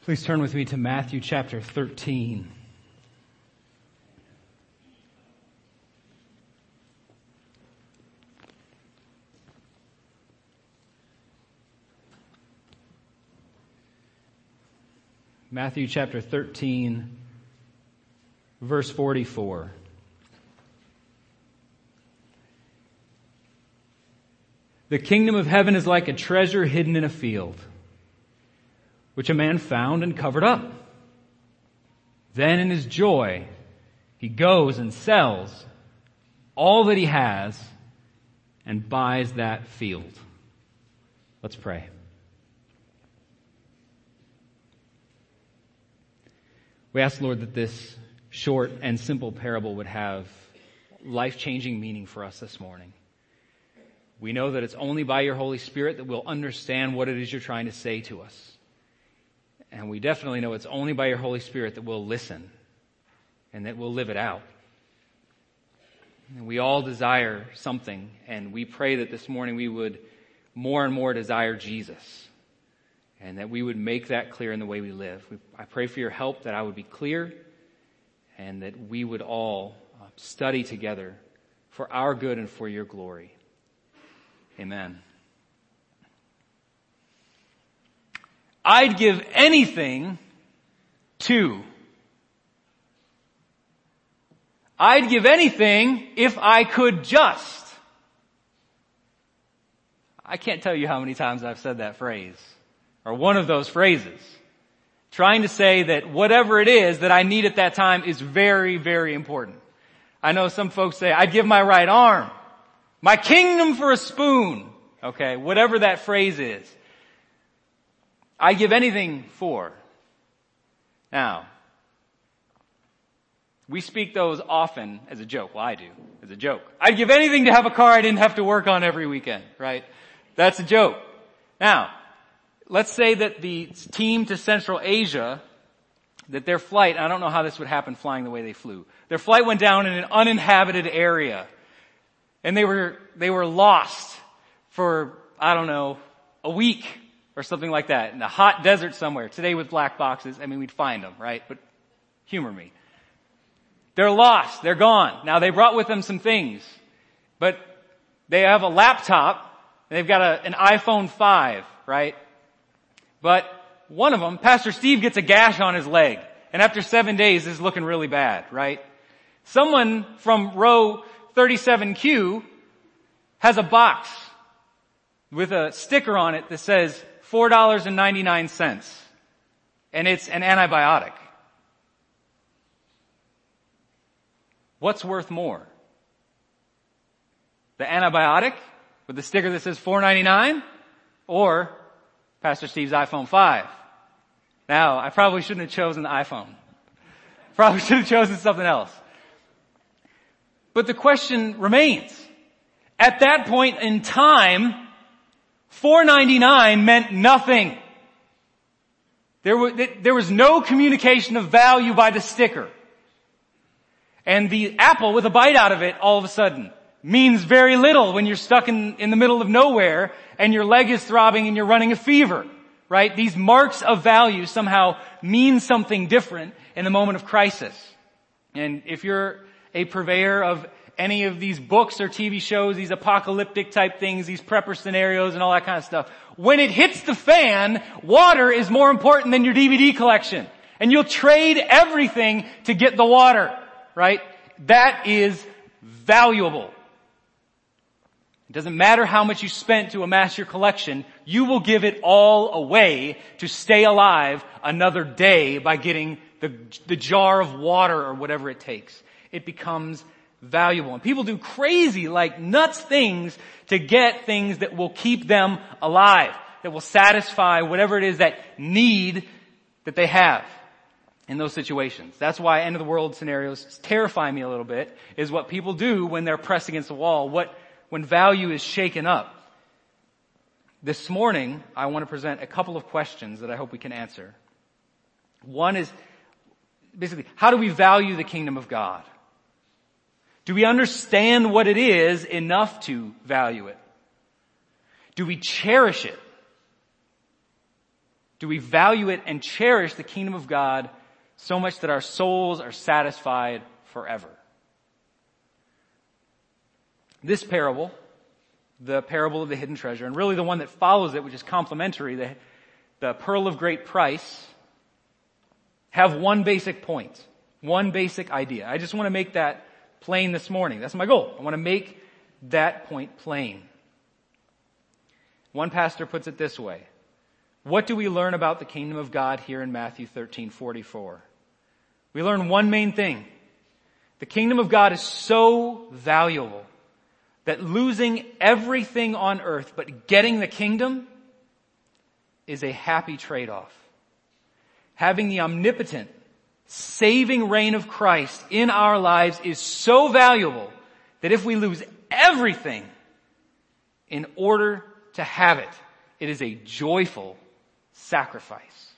Please turn with me to Matthew chapter 13. Matthew chapter 13, verse 44. The kingdom of heaven is like a treasure hidden in a field, which a man found and covered up. Then in his joy, he goes and sells all that he has and buys that field. Let's pray. We ask, Lord, that this short and simple parable would have life-changing meaning for us this morning. We know that it's only by your Holy Spirit that we'll understand what it is you're trying to say to us. And we definitely know it's only by your Holy Spirit that we'll listen and that we'll live it out. And we all desire something, and we pray that this morning we would more and more desire Jesus, and that we would make that clear in the way we live. I pray for your help that I would be clear, and that we would all study together for our good and for your glory. Amen. I'd give anything to. I'd give anything if I could just. I can't tell you how many times I've said that phrase, or one of those phrases, trying to say that whatever it is that I need at that time is very, very important. I know some folks say, I'd give my right arm, my kingdom for a spoon. Okay, whatever that phrase is. I'd give anything for. Now, we speak those often as a joke. Well, I do, as a joke. I'd give anything to have a car I didn't have to work on every weekend, right? That's a joke. Now, let's say that the team to Central Asia, that their flight, I don't know how this would happen flying the way they flew. Their flight went down in an uninhabited area. And they were lost for, I don't know, a week or something like that in a hot desert somewhere. Today with black boxes, we'd find them, right? But humor me. They're lost. They're gone. Now they brought with them some things, but they have a laptop. They've got an iPhone 5, right? But one of them, Pastor Steve, gets a gash on his leg. And after 7 days, this is looking really bad, right? Someone from row 37Q has a box with a sticker on it that says $4.99. And it's an antibiotic. What's worth more? The antibiotic with the sticker that says $4.99 or Pastor Steve's iPhone 5? Now, I probably shouldn't have chosen the iPhone. Probably should have chosen something else. But the question remains. At that point in time, $4.99 meant nothing. There was no communication of value by the sticker. And the apple with a bite out of it all of a sudden means very little when you're stuck in the middle of nowhere and your leg is throbbing and you're running a fever, right? These marks of value somehow mean something different in the moment of crisis. And if you're a purveyor of any of these books or TV shows, these apocalyptic type things, these prepper scenarios and all that kind of stuff, when it hits the fan, water is more important than your DVD collection. And you'll trade everything to get the water, right? That is valuable. It doesn't matter how much you spent to amass your collection, you will give it all away to stay alive another day by getting the jar of water or whatever it takes. It becomes valuable. And people do crazy, like nuts things to get things that will keep them alive, that will satisfy whatever it is that need that they have in those situations. That's why end of the world scenarios terrify me a little bit, is what people do when they're pressed against the wall, when value is shaken up. This morning, I want to present a couple of questions that I hope we can answer. One is, basically, how do we value the kingdom of God? Do we understand what it is enough to value it? Do we cherish it? Do we value it and cherish the kingdom of God so much that our souls are satisfied forever? This parable, the parable of the hidden treasure, and really the one that follows it, which is complementary, the pearl of great price, have one basic point, one basic idea. I just want to make that plain this morning. That's my goal. I want to make that point plain. One pastor puts it this way. What do we learn about the kingdom of God here in Matthew 13:44? We learn one main thing. The kingdom of God is so valuable that losing everything on earth but getting the kingdom is a happy trade-off. Having the omnipotent, saving reign of Christ in our lives is so valuable that if we lose everything in order to have it, it is a joyful sacrifice.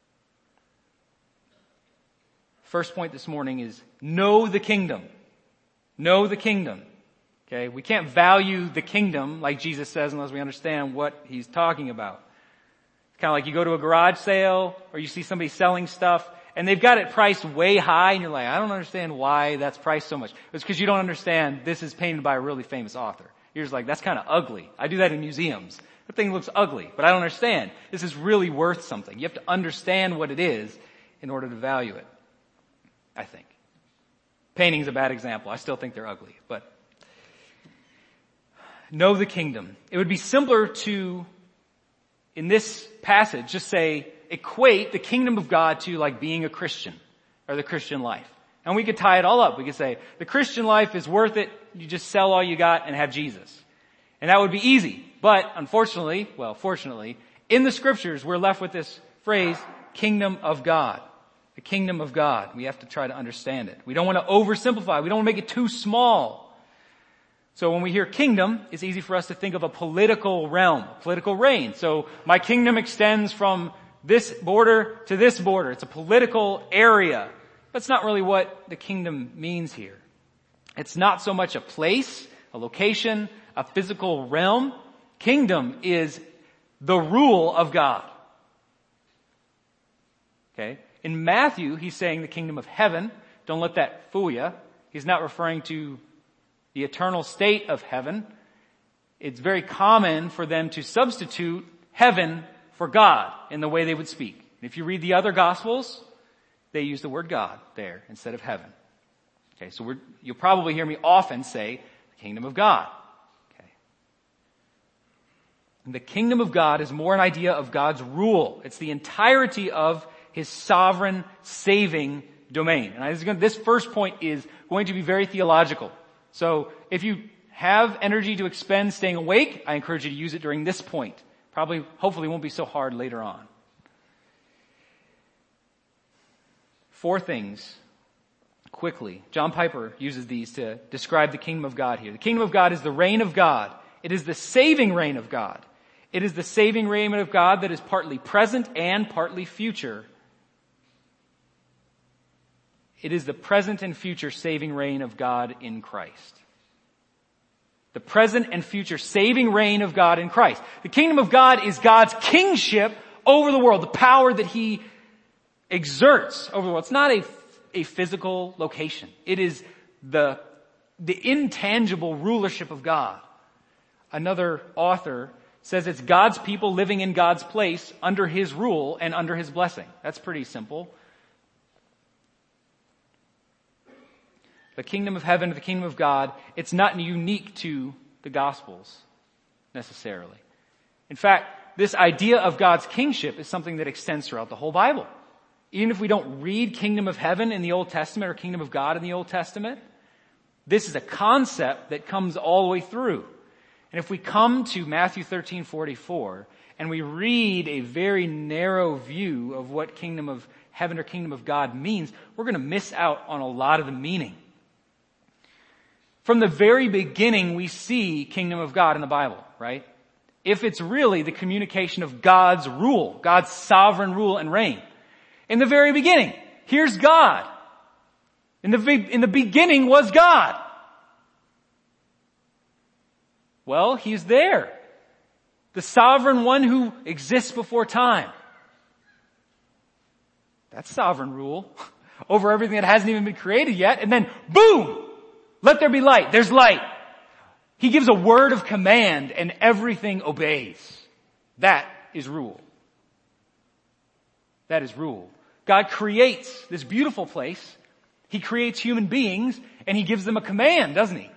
First point this morning is know the kingdom. Know the kingdom. Okay, we can't value the kingdom like Jesus says unless we understand what he's talking about. It's kind of like you go to a garage sale or you see somebody selling stuff and they've got it priced way high and you're like, I don't understand why that's priced so much. It's because you don't understand this is painted by a really famous author. You're just like, that's kind of ugly. I do that in museums. That thing looks ugly, but I don't understand. This is really worth something. You have to understand what it is in order to value it, I think. Painting's a bad example. I still think they're ugly, but know the kingdom. It would be simpler to, in this passage, just say, equate the kingdom of God to like being a Christian or the Christian life. And we could tie it all up. We could say, the Christian life is worth it. You just sell all you got and have Jesus. And that would be easy. But unfortunately, fortunately, in the scriptures, we're left with this phrase, kingdom of God. The kingdom of God. We have to try to understand it. We don't want to oversimplify. We don't want to make it too small. So when we hear kingdom, it's easy for us to think of a political realm, political reign. So my kingdom extends from this border to this border. It's a political area. That's not really what the kingdom means here. It's not so much a place, a location, a physical realm. Kingdom is the rule of God. Okay? In Matthew, he's saying the kingdom of heaven. Don't let that fool you. He's not referring to the eternal state of heaven. It's very common for them to substitute heaven for God in the way they would speak. And if you read the other Gospels, they use the word God there instead of heaven. Okay, so you'll probably hear me often say the kingdom of God. Okay. And the kingdom of God is more an idea of God's rule. It's the entirety of his sovereign saving domain. And this first point is going to be very theological. So if you have energy to expend staying awake, I encourage you to use it during this point. Hopefully won't be so hard later on. 4 things, quickly. John Piper uses these to describe the kingdom of God here. The kingdom of God is the reign of God. It is the saving reign of God. It is the saving reign of God that is partly present and partly future. It is the present and future saving reign of God in Christ. The present and future saving reign of God in Christ. The kingdom of God is God's kingship over the world, the power that he exerts over the world. It's not a physical location. It is the intangible rulership of God. Another author says it's God's people living in God's place under his rule and under his blessing. That's pretty simple. The kingdom of heaven, the kingdom of God, it's not unique to the Gospels necessarily. In fact, this idea of God's kingship is something that extends throughout the whole Bible. Even if we don't read kingdom of heaven in the Old Testament or kingdom of God in the Old Testament, this is a concept that comes all the way through. And if we come to Matthew 13:44 and we read a very narrow view of what kingdom of heaven or kingdom of God means, we're going to miss out on a lot of the meaning. From the very beginning, we see kingdom of God in the Bible, right? If it's really the communication of God's rule, God's sovereign rule and reign. In the very beginning, here's God. In the beginning was God. Well, he's there. The sovereign one who exists before time. That's sovereign rule over everything that hasn't even been created yet. And then boom! Let there be light. There's light. He gives a word of command and everything obeys. That is rule. That is rule. God creates this beautiful place. He creates human beings and He gives them a command, doesn't He?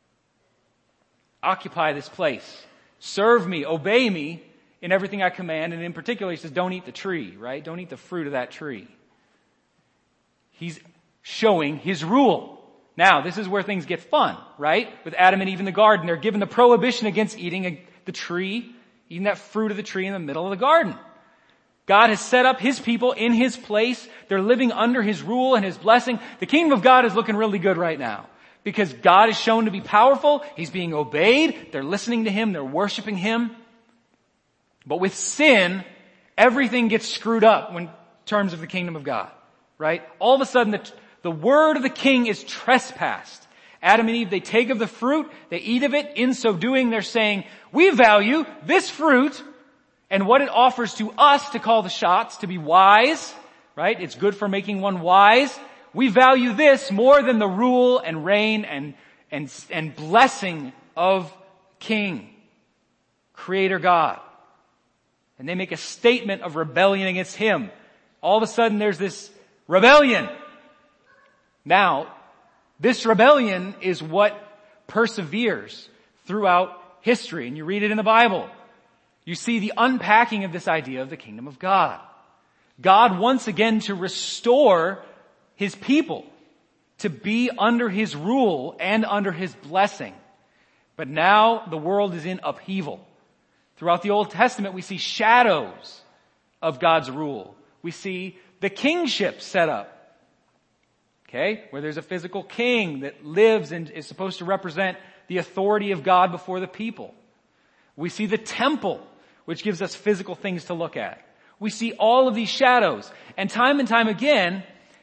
Occupy this place. Serve me, obey me in everything I command. And in particular, He says, don't eat the tree, right? Don't eat the fruit of that tree. He's showing His rule. Now, this is where things get fun, right? With Adam and Eve in the garden, they're given the prohibition against eating the tree, eating that fruit of the tree in the middle of the garden. God has set up His people in His place. They're living under His rule and His blessing. The kingdom of God is looking really good right now because God is shown to be powerful. He's being obeyed. They're listening to Him. They're worshiping Him. But with sin, everything gets screwed up in terms of the kingdom of God, right? All of a sudden, the word of the king is trespassed. Adam and Eve, they take of the fruit, they eat of it. In so doing, they're saying, we value this fruit and what it offers to us to call the shots, to be wise, right? It's good for making one wise. We value this more than the rule and reign and blessing of King, Creator God. And they make a statement of rebellion against Him. All of a sudden there's this rebellion. Now, this rebellion is what perseveres throughout history. And you read it in the Bible. You see the unpacking of this idea of the kingdom of God. God wants again to restore His people to be under His rule and under His blessing. But now the world is in upheaval. Throughout the Old Testament, we see shadows of God's rule. We see the kingship set up. Okay? Where there's a physical king that lives and is supposed to represent the authority of God before the people. We see the temple, which gives us physical things to look at. We see all of these shadows. And time again,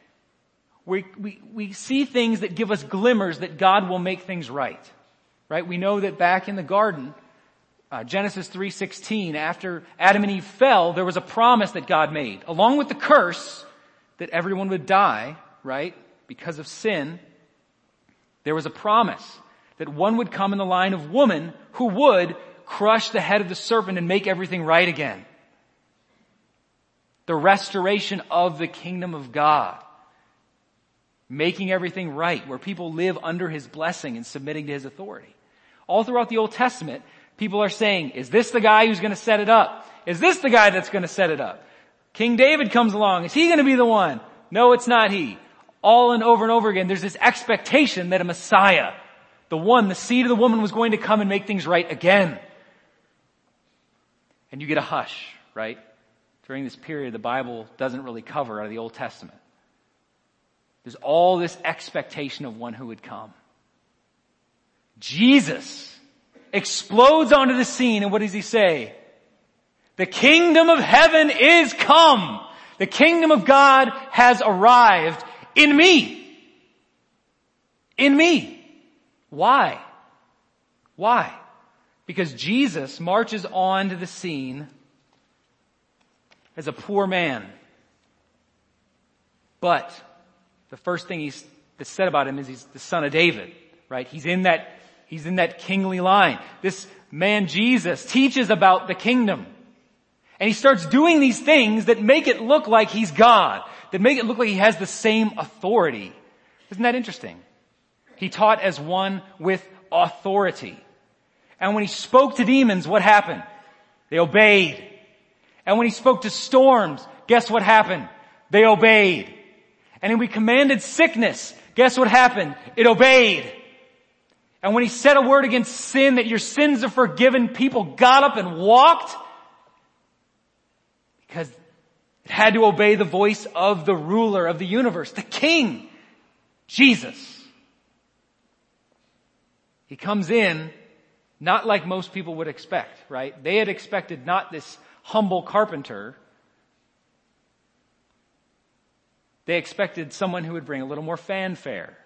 we see things that give us glimmers that God will make things right. Right? We know that back in the garden, Genesis 3:16, after Adam and Eve fell, there was a promise that God made, along with the curse that everyone would die, right? Because of sin. There was a promise that one would come in the line of woman who would crush the head of the serpent and make everything right again. The restoration of the kingdom of God. Making everything right, where people live under His blessing and submitting to His authority. All throughout the Old Testament, people are saying, is this the guy who's going to set it up? Is this the guy that's going to set it up? King David comes along. Is he going to be the one? No, it's not he. All and over again, there's this expectation that a Messiah, the seed of the woman, was going to come and make things right again. And you get a hush, right? During this period, the Bible doesn't really cover out of the Old Testament. There's all this expectation of one who would come. Jesus explodes onto the scene, and what does He say? The kingdom of heaven is come. The kingdom of God has arrived in me. In me. Why? Why? Because Jesus marches on to the scene as a poor man. But the first thing that's said about Him is He's the son of David, right? He's in that kingly line. This man Jesus teaches about the kingdom. And He starts doing these things that make it look like He's God, that make it look like He has the same authority. Isn't that interesting? He taught as one with authority. And when He spoke to demons, what happened? They obeyed. And when He spoke to storms, guess what happened? They obeyed. And when He commanded sickness, guess what happened? It obeyed. And when He said a word against sin, that your sins are forgiven, people got up and walked. Because it had to obey the voice of the ruler of the universe, the King, Jesus. He comes in not like most people would expect, right? They had expected not this humble carpenter. They expected someone who would bring a little more fanfare.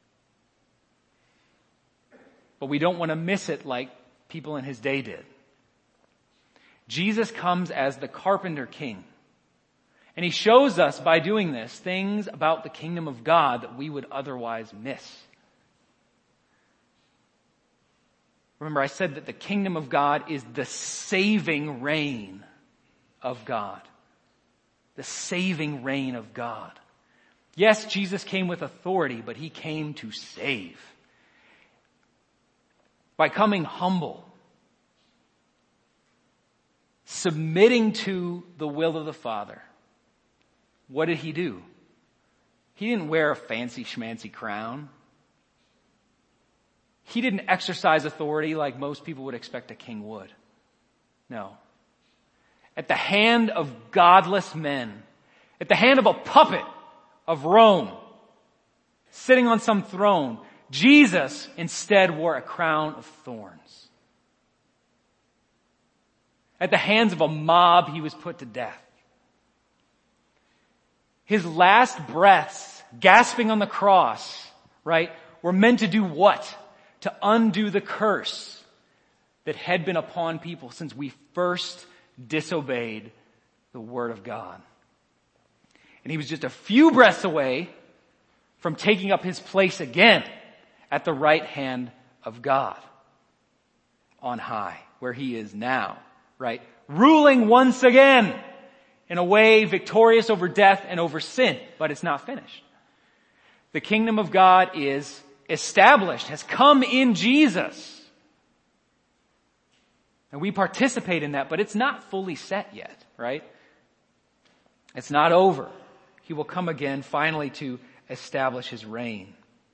But we don't want to miss it like people in His day did. Jesus comes as the carpenter king. And he shows us by doing this things about the kingdom of God that we would otherwise miss. Remember, I said that the kingdom of God is the saving reign of God. The saving reign of God. Yes, Jesus came with authority, but he came to save. By coming humble, submitting to the will of the Father, what did he do? He didn't wear a fancy schmancy crown. He didn't exercise authority like most people would expect a king would. No. At the hand of godless men, at the hand of a puppet of Rome, sitting on some throne, Jesus instead wore a crown of thorns. At the hands of a mob, he was put to death. His last breaths, gasping on the cross, right, were meant to do what? To undo the curse that had been upon people since we first disobeyed the word of God. And he was just a few breaths away from taking up his place again at the right hand of God on high, where he is now, right? Ruling once again in a way victorious over death and over sin, but it's not finished. The kingdom of God is established, has come in Jesus. And we participate in that, but it's not fully set yet, right? It's not over. He will come again finally to establish his reign.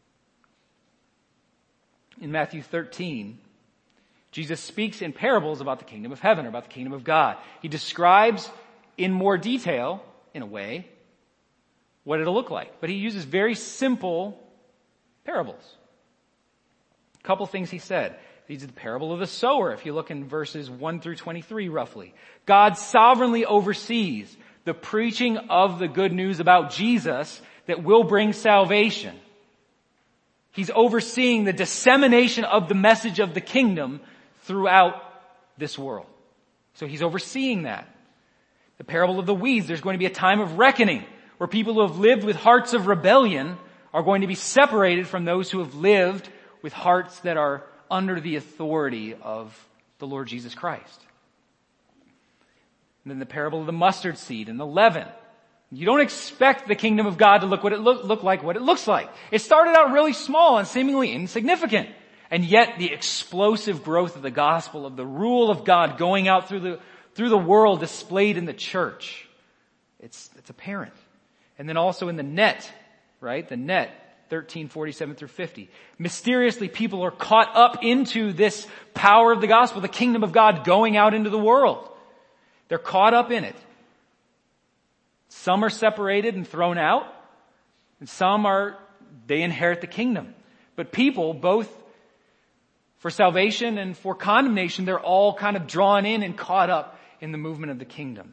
In Matthew 13, Jesus speaks in parables about the kingdom of heaven or about the kingdom of God. He describes in more detail, in a way, what it'll look like. But he uses very simple parables. A couple things he said. These are the parable of the sower, if you look in verses 1 through 23 roughly. God sovereignly oversees the preaching of the good news about Jesus that will bring salvation. He's overseeing the dissemination of the message of the kingdom throughout this world. So he's overseeing that. The parable of the weeds, there's going to be a time of reckoning where people who have lived with hearts of rebellion are going to be separated from those who have lived with hearts that are under the authority of the Lord Jesus Christ. And then the parable of the mustard seed and the leaven. You don't expect the kingdom of God to look like what it looks like. It started out really small and seemingly insignificant. And yet the explosive growth of the gospel, of the rule of God going out through the world displayed in the church. It's apparent. And then also in the net, right? The net, 13:47 through 50. Mysteriously, people are caught up into this power of the gospel, the kingdom of God going out into the world. They're caught up in it. Some are separated and thrown out, and they inherit the kingdom. But people, both for salvation and for condemnation, they're all kind of drawn in and caught up in the movement of the kingdom.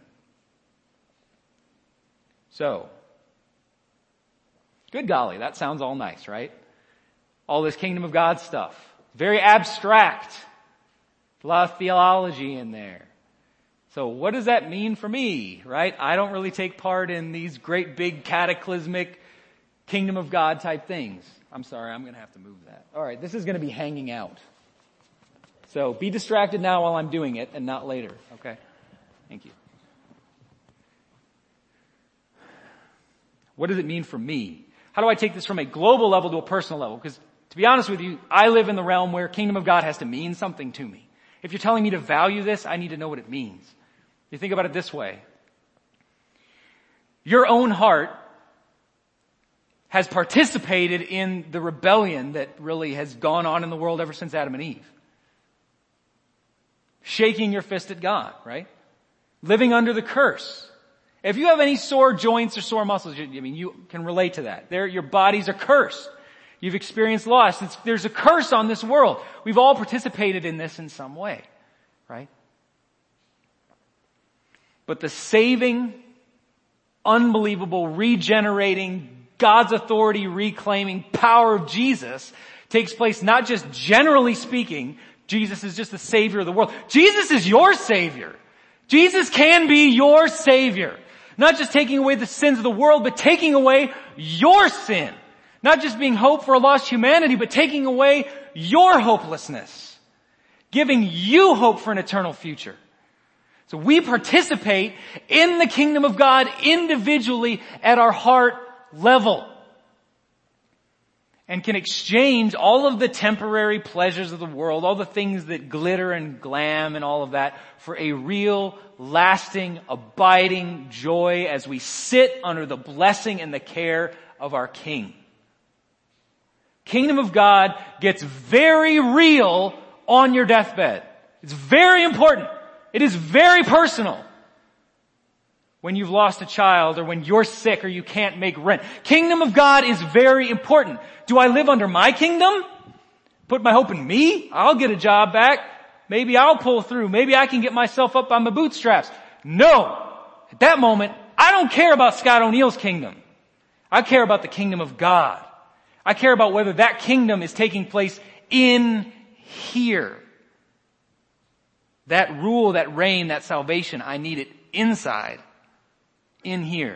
So, good golly, that sounds all nice, right? All this kingdom of God stuff. Very abstract. A lot of theology in there. So what does that mean for me, right? I don't really take part in these great big cataclysmic kingdom of God type things. I'm sorry, I'm going to have to move that. All right, this is going to be hanging out. So be distracted now while I'm doing it and not later, okay? Thank you. What does it mean for me? How do I take this from a global level to a personal level? Because to be honest with you, I live in the realm where kingdom of God has to mean something to me. If you're telling me to value this, I need to know what it means. You think about it this way. Your own heart has participated in the rebellion that really has gone on in the world ever since Adam and Eve. Shaking your fist at God, right? Living under the curse. If you have any sore joints or sore muscles, you can relate to that. Your bodies are cursed. You've experienced loss. There's a curse on this world. We've all participated in this in some way, right? But the saving, unbelievable, regenerating, God's authority reclaiming power of Jesus takes place not just generally speaking, Jesus is just the Savior of the world. Jesus is your Savior. Jesus can be your Savior. Not just taking away the sins of the world, but taking away your sin. Not just being hope for a lost humanity, but taking away your hopelessness. Giving you hope for an eternal future. So we participate in the kingdom of God individually at our heart level. And can exchange all of the temporary pleasures of the world, all the things that glitter and glam and all of that, for a real, lasting, abiding joy as we sit under the blessing and the care of our King. Kingdom of God gets very real on your deathbed. It's very important. It is very personal. When you've lost a child or when you're sick or you can't make rent. Kingdom of God is very important. Do I live under my kingdom? Put my hope in me? I'll get a job back. Maybe I'll pull through. Maybe I can get myself up on my bootstraps. No. At that moment, I don't care about Scott O'Neill's kingdom. I care about the kingdom of God. I care about whether that kingdom is taking place in here. That rule, that reign, that salvation, I need it inside. In here.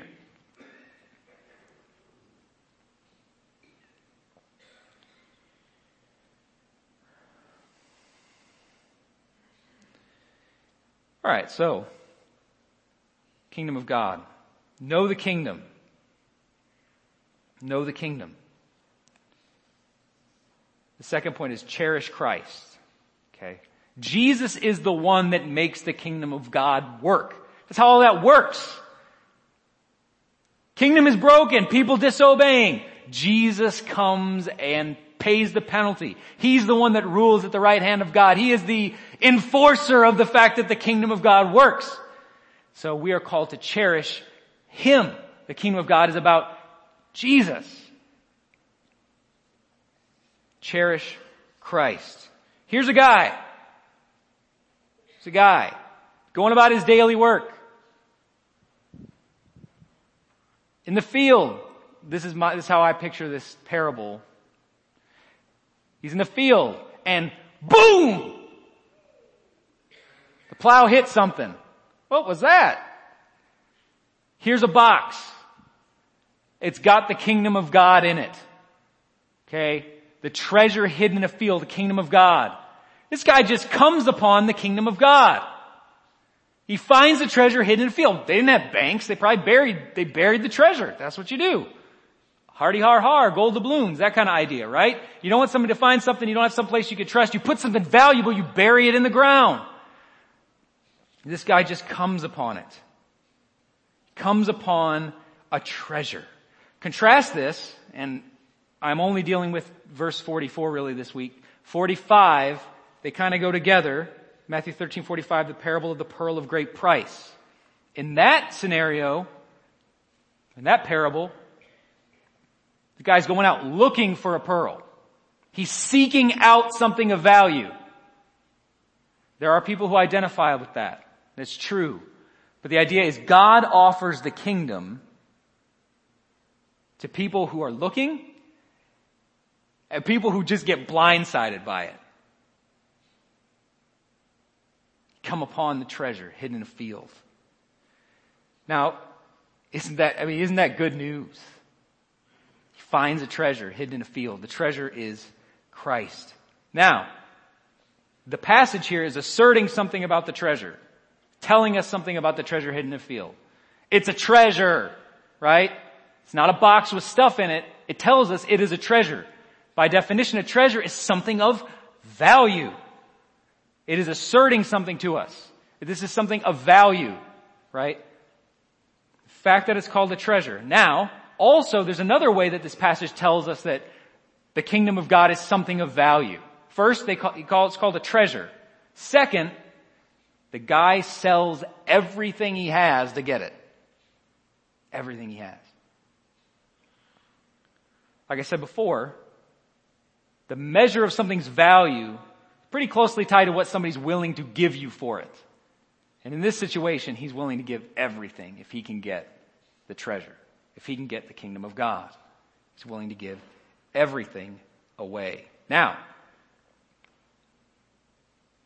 All right, so kingdom of God. Know the kingdom. Know the kingdom. The second point is cherish Christ. Okay? Jesus is the one that makes the kingdom of God work. That's how all that works. Kingdom is broken, people disobeying. Jesus comes and pays the penalty. He's the one that rules at the right hand of God. He is the enforcer of the fact that the kingdom of God works. So we are called to cherish Him. The kingdom of God is about Jesus. Cherish Christ. Here's a guy. Going about his daily work. In the field, this is how I picture this parable. He's in the field and boom! The plow hit something. What was that? Here's a box. It's got the kingdom of God in it. Okay? The treasure hidden in a field, the kingdom of God. This guy just comes upon the kingdom of God. He finds the treasure hidden in a field. They didn't have banks. They probably buried the treasure. That's what you do. Hardy har har, gold doubloons, that kind of idea, right? You don't want somebody to find something you don't have some place you could trust. You put something valuable, you bury it in the ground. This guy just comes upon it. Comes upon a treasure. Contrast this, and I'm only dealing with verse 44 really this week. 45, they kind of go together. Matthew 13:45, the parable of the pearl of great price. In that scenario, in that parable, the guy's going out looking for a pearl. He's seeking out something of value. There are people who identify with that. That's true. But the idea is God offers the kingdom to people who are looking and people who just get blindsided by it. Come upon the treasure hidden in a field. Now, isn't that good news? He finds a treasure hidden in a field. The treasure is Christ. Now, the passage here is asserting something about the treasure. Telling us something about the treasure hidden in a field. It's a treasure, right? It's not a box with stuff in it. It tells us it is a treasure. By definition, a treasure is something of value. It is asserting something to us. This is something of value, right? The fact that it's called a treasure. Now, also, there's another way that this passage tells us that the kingdom of God is something of value. First, it's called a treasure. Second, the guy sells everything he has to get it. Everything he has. Like I said before, the measure of something's value is pretty closely tied to what somebody's willing to give you for it. And in this situation, he's willing to give everything if he can get the treasure. If he can get the kingdom of God. He's willing to give everything away. Now,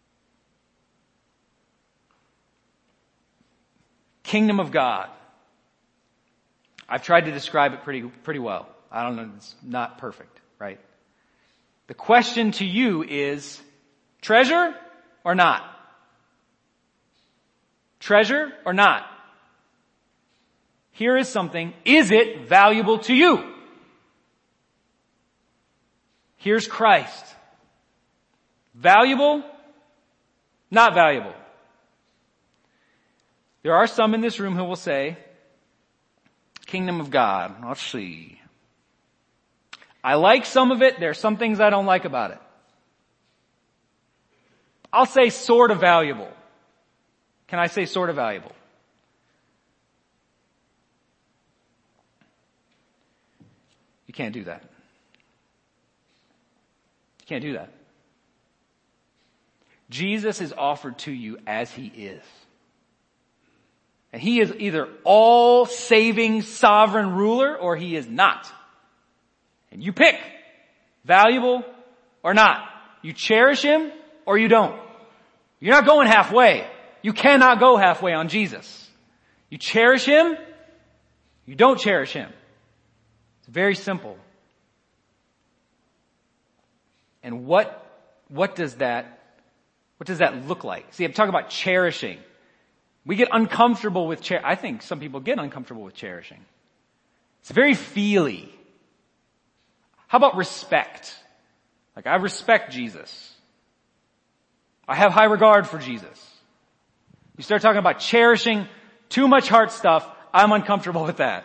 kingdom of God. I've tried to describe it pretty well. I don't know, it's not perfect, right? The question to you is, treasure or not? Treasure or not? Here is something. Is it valuable to you? Here's Christ. Valuable? Not valuable. There are some in this room who will say, Kingdom of God, let's see. I like some of it. There are some things I don't like about it. I'll say sort of valuable. Can I say sort of valuable? You can't do that. You can't do that. Jesus is offered to you as He is. And He is either all saving sovereign ruler or He is not. And you pick. Valuable or not. You cherish Him or you don't. You're not going halfway. You cannot go halfway on Jesus. You cherish Him. You don't cherish Him. It's very simple. And what does that look like? See, I'm talking about cherishing. We get uncomfortable with I think some people get uncomfortable with cherishing. It's very feely. How about respect? Like, I respect Jesus. I have high regard for Jesus. You start talking about cherishing too much heart stuff, I'm uncomfortable with that.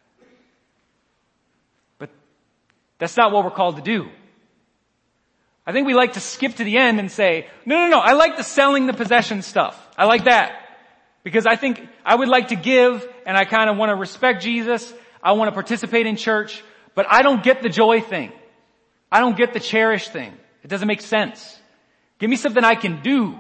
But that's not what we're called to do. I think we like to skip to the end and say, no, I like the selling the possession stuff. I like that. Because I think I would like to give and I kind of want to respect Jesus. I want to participate in church, but I don't get the joy thing. I don't get the cherish thing. It doesn't make sense. Give me something I can do.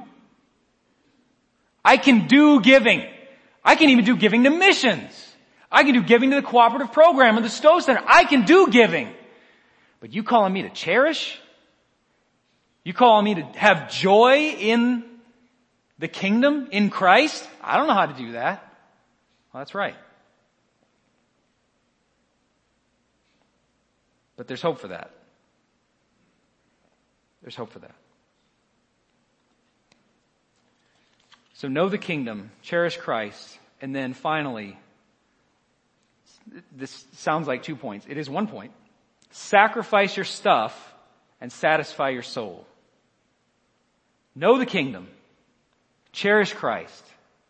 I can do giving. I can even do giving to missions. I can do giving to the cooperative program or the Stowe Center. I can do giving. But you calling me to cherish? You calling me to have joy in the kingdom, in Christ? I don't know how to do that. Well, that's right. But there's hope for that. There's hope for that. So know the kingdom, cherish Christ, and then finally, this sounds like 2 points. It is 1 point. Sacrifice your stuff and satisfy your soul. Know the kingdom. Cherish Christ.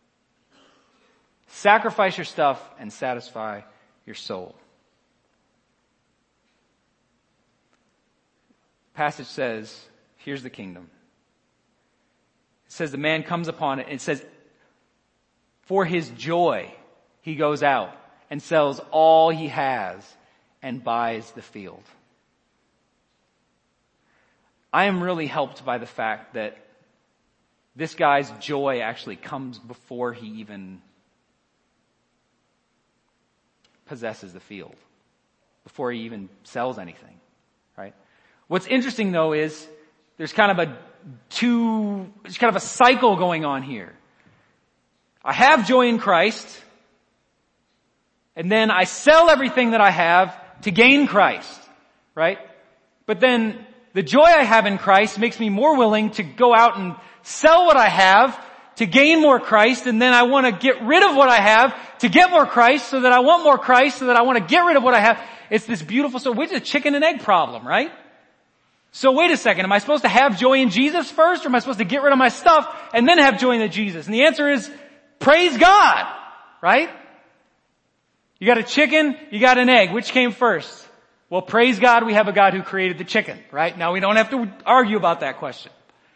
Sacrifice your stuff and satisfy your soul. The passage says, here's the kingdom. It says the man comes upon it and it says, for his joy, he goes out and sells all he has and buys the field. I am really helped by the fact that this guy's joy actually comes before he even possesses the field, before he even sells anything, right? What's interesting though is there's kind of a cycle going on here. I have joy in Christ, and then I sell everything that I have to gain Christ, right? But then the joy I have in Christ makes me more willing to go out and sell what I have to gain more Christ, and then I want to get rid of what I have to get more Christ, so that I want more Christ, so that I want to get rid of what I have. It's this beautiful, so it's a chicken and egg problem, right? So wait a second, am I supposed to have joy in Jesus first, or am I supposed to get rid of my stuff and then have joy in Jesus? And the answer is, praise God, right? You got a chicken, you got an egg. Which came first? Well, praise God, we have a God who created the chicken, right? Now we don't have to argue about that question.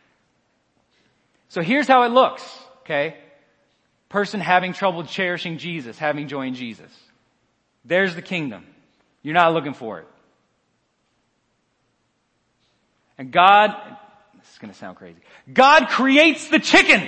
So here's how it looks, okay? Person having trouble cherishing Jesus, having joy in Jesus. There's the kingdom. You're not looking for it. And God, this is going to sound crazy, God creates the chicken.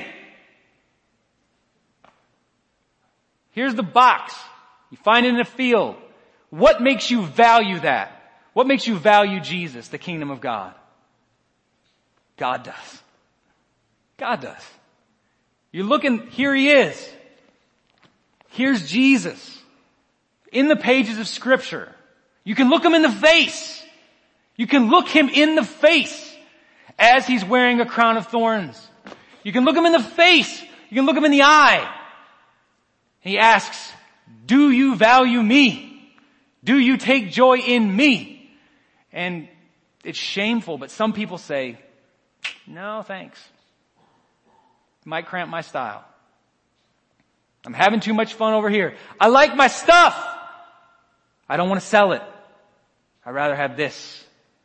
Here's the box. You find it in a field. What makes you value that? What makes you value Jesus, the kingdom of God? God does. God does. You're looking, here He is. Here's Jesus. in the pages of Scripture. You can look him in the face. You can look him in the face as he's wearing a crown of thorns. You can look him in the face. You can look him in the eye. He asks, do you value me? Do you take joy in me? And it's shameful, but some people say, no, thanks. It might cramp my style. I'm having too much fun over here. I like my stuff. I don't want to sell it. I'd rather have this.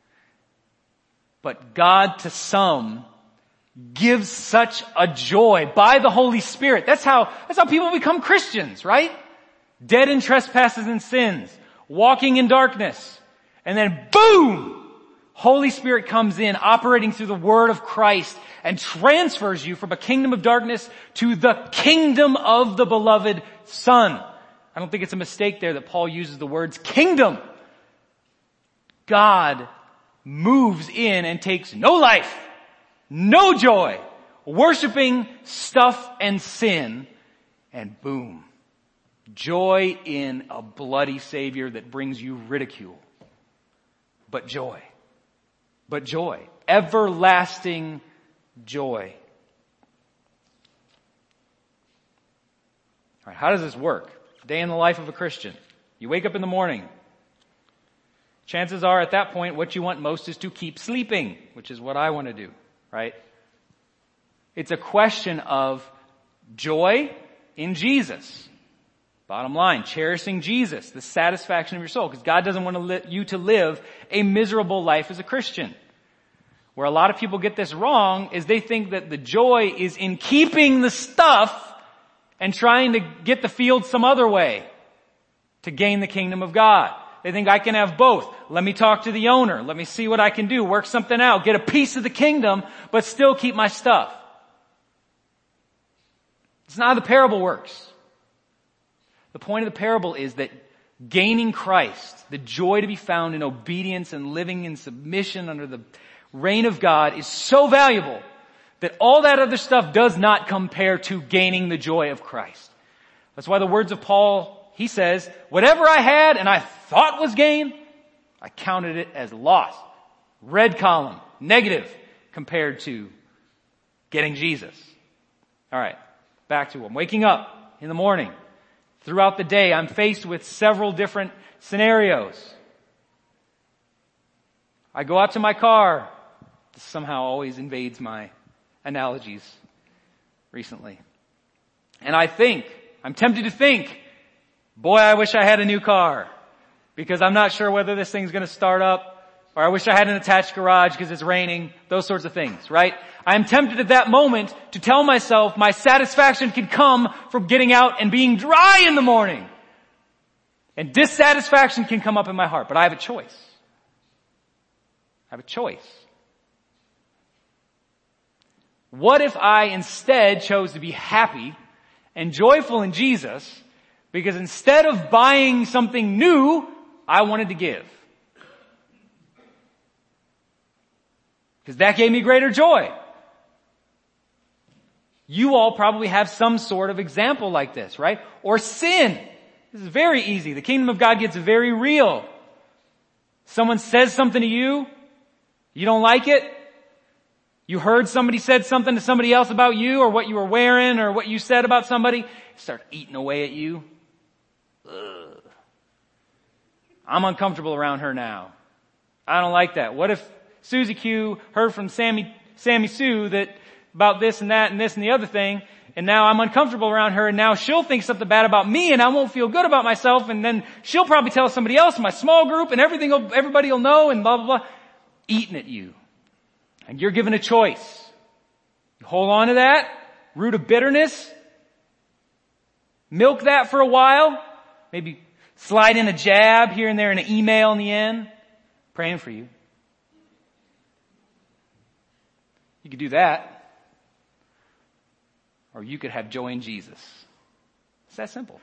But God to some gives such a joy by the Holy Spirit. That's how people become Christians, right? Dead in trespasses and sins, walking in darkness. And then boom! Holy Spirit comes in, operating through the Word of Christ, and transfers you from a kingdom of darkness to the kingdom of the beloved Son. I don't think it's a mistake there that Paul uses the words kingdom. God moves in and takes no life, no joy, worshiping stuff and sin, and boom, joy in a bloody Savior that brings you ridicule. But joy. But joy. Everlasting joy. All right, how does this work? Day in the life of a Christian. You wake up in the morning. Chances are at that point what you want most is to keep sleeping, which is what I want to do, right? It's a question of joy in Jesus. Bottom line, cherishing Jesus, the satisfaction of your soul, because God doesn't want you to live a miserable life as a Christian. Where a lot of people get this wrong is they think that the joy is in keeping the stuff and trying to get the field some other way to gain the kingdom of God. They think I can have both. Let me talk to the owner. Let me see what I can do. Work something out. Get a piece of the kingdom, but still keep my stuff. It's not how the parable works. The point of the parable is that gaining Christ, the joy to be found in obedience and living in submission under the reign of God is so valuable that all that other stuff does not compare to gaining the joy of Christ. That's why the words of Paul, he says, whatever I had and I thought was gain, I counted it as loss. Red column, negative compared to getting Jesus. All right, back to him. Waking up in the morning. Throughout the day, I'm faced with several different scenarios. I go out to my car. This somehow always invades my analogies recently. And I'm tempted to think, boy, I wish I had a new car because I'm not sure whether this thing's going to start up, or I wish I had an attached garage because it's raining, those sorts of things, right? I'm tempted at that moment to tell myself my satisfaction can come from getting out and being dry in the morning. And dissatisfaction can come up in my heart, but I have a choice. I have a choice. What if I instead chose to be happy and joyful in Jesus because instead of buying something new, I wanted to give? Because that gave me greater joy. You all probably have some sort of example like this, right? Or sin. This is very easy. The kingdom of God gets very real. Someone says something to you. You don't like it. You heard somebody said something to somebody else about you, or what you were wearing, or what you said about somebody. It starts eating away at you. Ugh. I'm uncomfortable around her now. I don't like that. What if Susie Q heard from Sammy Sue that about this and that and this and the other thing, and now I'm uncomfortable around her, and now she'll think something bad about me, and I won't feel good about myself, and then she'll probably tell somebody else in my small group, and everybody will know, and blah, blah, blah. Eating at you. And you're given a choice. You hold on to that root of bitterness, milk that for a while, maybe slide in a jab here and there and an email in the end, praying for you. You could do that. Or you could have joy in Jesus. It's that simple.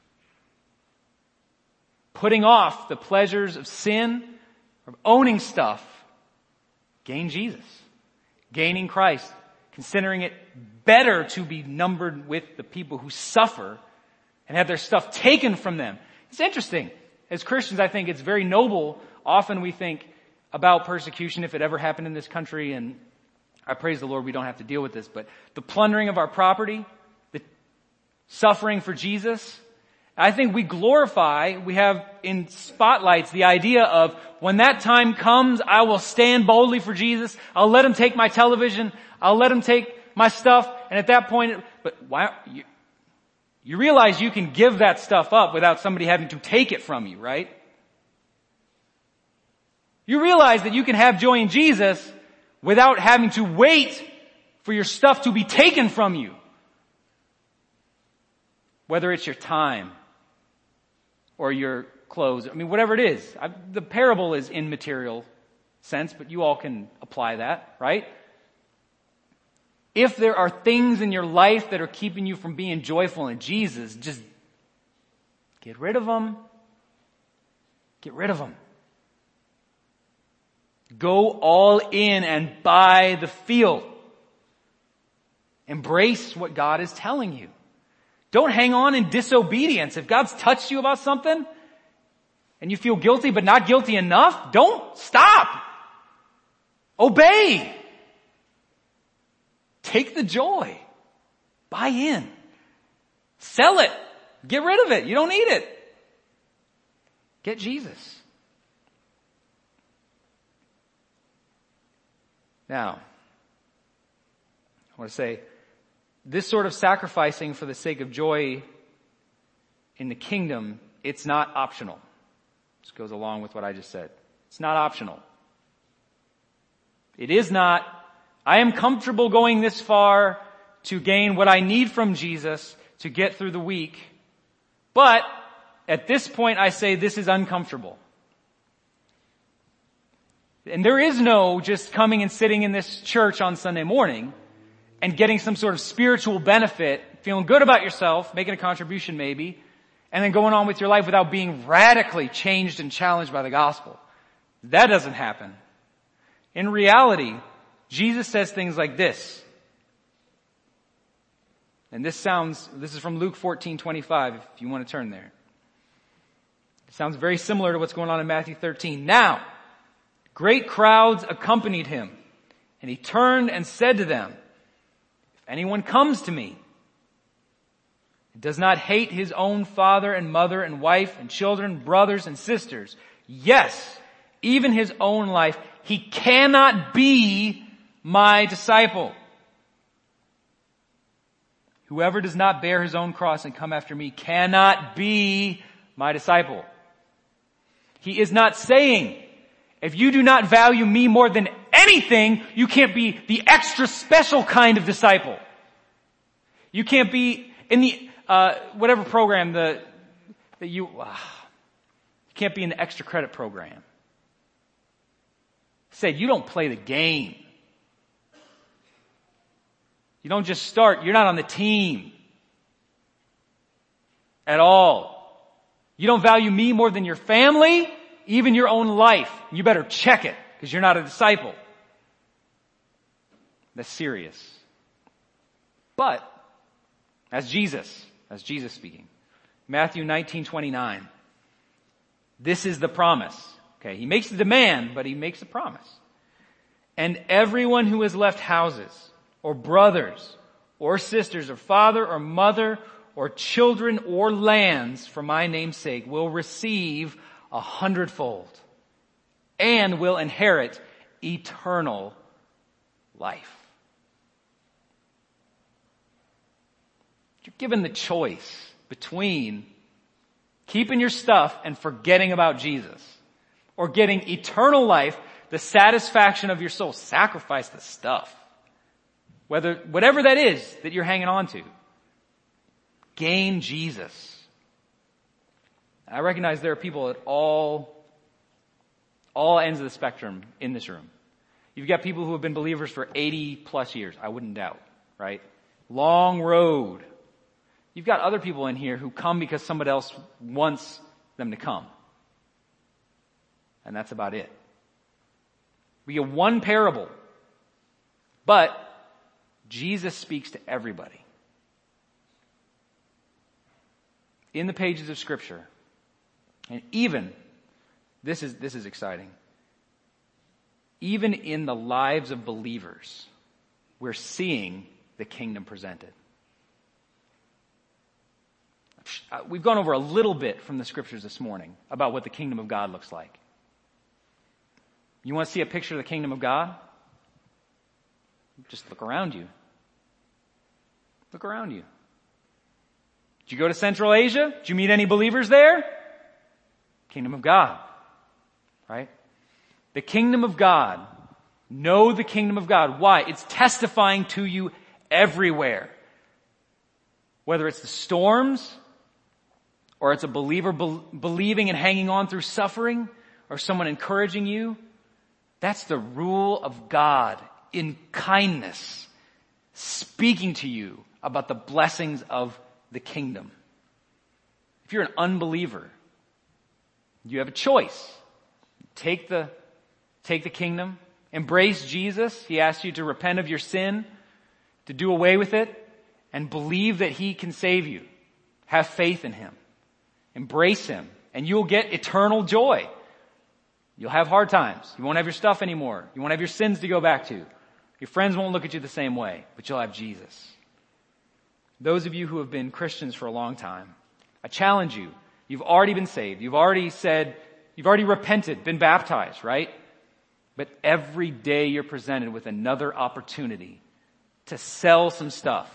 Putting off the pleasures of sin, of owning stuff, gain Jesus. Gaining Christ. Considering it better to be numbered with the people who suffer and have their stuff taken from them It's interesting. As Christians, I think it's very noble. Often we think about persecution if it ever happened in this country, and I praise the Lord we don't have to deal with this, but the plundering of our property, the suffering for Jesus, I think we have in spotlights the idea of when that time comes, I will stand boldly for Jesus. I'll let him take my television. I'll let him take my stuff. And at that point, but why, you realize you can give that stuff up without somebody having to take it from you, right? You realize that you can have joy in Jesus without having to wait for your stuff to be taken from you. Whether it's your time or your clothes, I mean, whatever it is. The parable is in material sense, but you all can apply that, right? If there are things in your life that are keeping you from being joyful in Jesus, just get rid of them. Get rid of them. Go all in and buy the field. Embrace what God is telling you. Don't hang on in disobedience. If God's touched you about something and you feel guilty but not guilty enough, don't stop. Obey. Take the joy. Buy in. Sell it. Get rid of it. You don't need it. Get Jesus. Now, I want to say, this sort of sacrificing for the sake of joy in the kingdom, it's not optional. This goes along with what I just said. It's not optional. It is not, I am comfortable going this far to gain what I need from Jesus to get through the week, but at this point I say this is uncomfortable. And there is no just coming and sitting in this church on Sunday morning and getting some sort of spiritual benefit, feeling good about yourself, making a contribution maybe, and then going on with your life without being radically changed and challenged by the gospel. That doesn't happen. In reality, Jesus says things like this. And this is from Luke 14:25, if you want to turn there. It sounds very similar to what's going on in Matthew 13. Now, great crowds accompanied him, and he turned and said to them, if anyone comes to me and does not hate his own father and mother and wife and children, brothers and sisters, yes, even his own life, he cannot be my disciple. Whoever does not bear his own cross and come after me cannot be my disciple. He is not saying, if you do not value me more than anything, you can't be the extra special kind of disciple. You can't be in the, whatever program you can't be in the extra credit program. Said, you don't play the game. You don't just start, you're not on the team at all. You don't value me more than your family, even your own life. You better check it, because you're not a disciple. That's serious. But, that's Jesus speaking. Matthew 19:29. This is the promise. Okay, he makes the demand, but he makes the promise. And everyone who has left houses, or brothers, or sisters, or father, or mother, or children, or lands for my name's sake will receive 100-fold and will inherit eternal life. You're given the choice between keeping your stuff and forgetting about Jesus, or getting eternal life, the satisfaction of your soul. Sacrifice the stuff. Whatever that is that you're hanging on to. Gain Jesus. I recognize there are people at all ends of the spectrum in this room. You've got people who have been believers for 80 plus years. I wouldn't doubt, right? Long road. You've got other people in here who come because somebody else wants them to come. And that's about it. We get one parable, but Jesus speaks to everybody. In the pages of Scripture, And even, this is exciting, even in the lives of believers, we're seeing the kingdom presented. We've gone over a little bit from the scriptures this morning about what the kingdom of God looks like. You want to see a picture of the kingdom of God? Just look around you. Look around you. Did you go to Central Asia? Did you meet any believers there? Kingdom of God. Right? The kingdom of God. Know the kingdom of God. Why? It's testifying to you everywhere. Whether it's the storms, or it's a believer believing and hanging on through suffering, or someone encouraging you. That's the rule of God in kindness, speaking to you about the blessings of the kingdom. If you're an unbeliever, you have a choice. Take the kingdom, embrace Jesus. He asks you to repent of your sin, to do away with it, and believe that He can save you. Have faith in Him. Embrace Him, and you'll get eternal joy. You'll have hard times. You won't have your stuff anymore. You won't have your sins to go back to. Your friends won't look at you the same way, but you'll have Jesus. Those of you who have been Christians for a long time, I challenge you. You've already been saved. You've already repented, been baptized, right? But every day you're presented with another opportunity to sell some stuff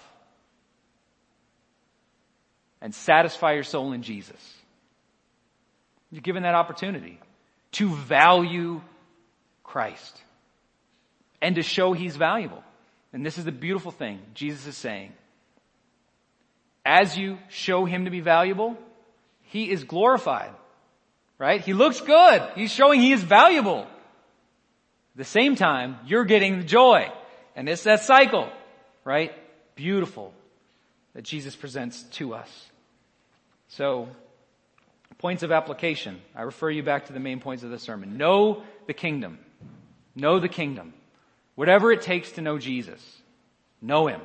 and satisfy your soul in Jesus. You're given that opportunity to value Christ and to show He's valuable. And this is the beautiful thing Jesus is saying. As you show Him to be valuable, He is glorified, right? He looks good. He's showing He is valuable. At the same time, you're getting the joy. And it's that cycle, right? Beautiful that Jesus presents to us. So, points of application. I refer you back to the main points of the sermon. Know the kingdom. Know the kingdom. Whatever it takes to know Jesus, know Him.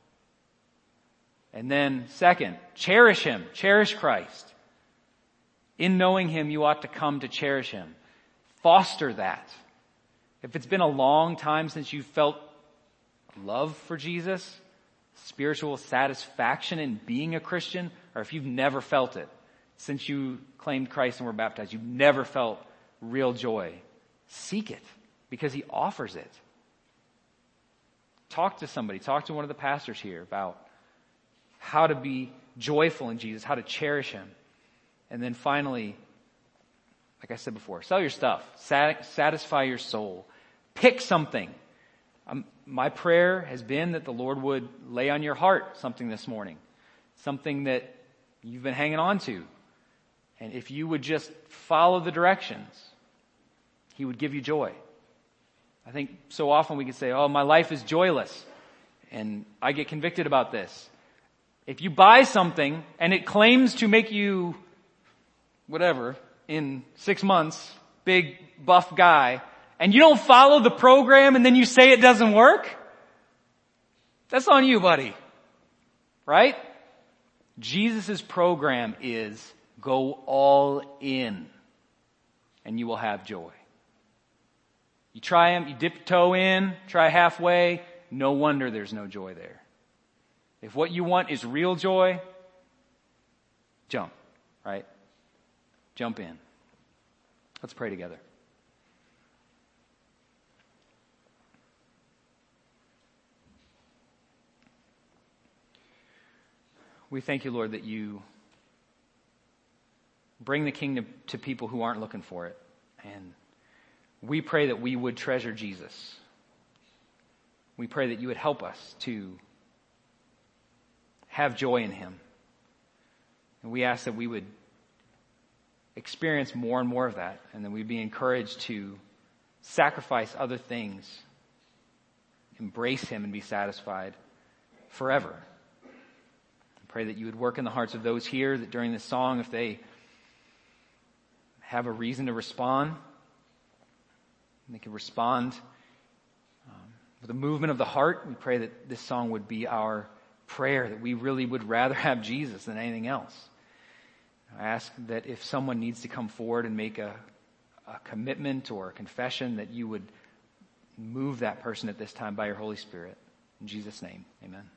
And then second, cherish Him. Cherish Christ. In knowing Him, you ought to come to cherish Him. Foster that. If it's been a long time since you felt love for Jesus, spiritual satisfaction in being a Christian, or if you've never felt it since you claimed Christ and were baptized, you've never felt real joy, seek it because He offers it. Talk to somebody, talk to one of the pastors here about how to be joyful in Jesus, how to cherish Him. And then finally, like I said before, sell your stuff, satisfy your soul, pick something. My prayer has been that the Lord would lay on your heart something this morning, something that you've been hanging on to. And if you would just follow the directions, He would give you joy. I think so often we can say, oh, my life is joyless, and I get convicted about this. If you buy something and it claims to make you whatever in 6 months, big buff guy, and you don't follow the program and then you say it doesn't work, that's on you, buddy. Right? Jesus' program is go all in and you will have joy. You try Him, you dip your toe in, try halfway, no wonder there's no joy there. If what you want is real joy, jump, right? Jump in. Let's pray together. We thank You, Lord, that You bring the kingdom to people who aren't looking for it. And we pray that we would treasure Jesus. We pray that You would help us to have joy in Him. And we ask that we would experience more and more of that, and that we'd be encouraged to sacrifice other things, embrace Him and be satisfied forever. I pray that You would work in the hearts of those here, that during this song, if they have a reason to respond, they can respond with a movement of the heart. We pray that this song would be our prayer, that we really would rather have Jesus than anything else. I ask that if someone needs to come forward and make a commitment or a confession, that you would move that person at this time by your Holy Spirit. In Jesus' name, amen.